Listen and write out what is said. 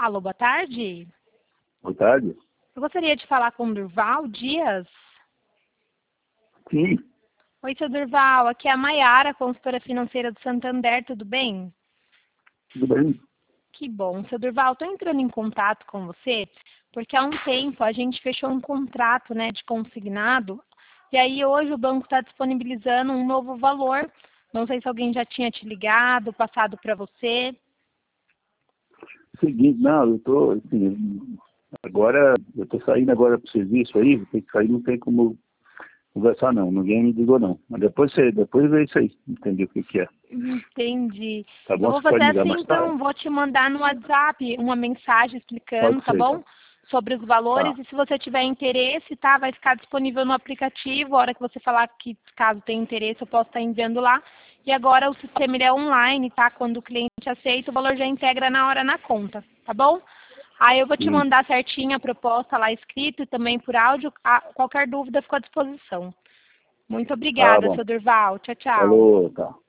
Alô, boa tarde. Boa tarde. Eu gostaria de falar com o Durval Dias. Sim, Oi, seu Durval. Aqui é a Maiara, consultora financeira do Santander. Tudo bem? tudo bem? Que bom. Seu Durval, estou entrando em contato com você porque há um tempo a gente fechou um contrato, né, de consignado e aí hoje o banco está disponibilizando um novo valor. Não sei se alguém já tinha te ligado, passado para você. Seguinte, não, eu tô, assim, agora, eu tô saindo agora pro serviço aí, vou ter que sair, não tem como conversar não, ninguém me ligou não. Mas depois vê isso aí, entendeu o que que é. Entendi. Tá Eu bom? vou Você pode fazer ligar assim, mais tarde? então, vou te mandar no WhatsApp uma mensagem explicando, Pode tá ser. bom? Sobre os valores Tá. e se você tiver interesse, tá? Vai ficar disponível no aplicativo. A hora que você falar que, caso tenha interesse, eu posso estar enviando lá. E agora o sistema ele é online, tá? Quando o cliente aceita, o valor já integra na hora na conta, tá bom? Aí eu vou te Sim. mandar certinho a proposta lá escrito e também por áudio. Qualquer dúvida, fico à disposição. Muito Tá obrigada, bom. seu Durval. Tchau, tchau. Falou, tá.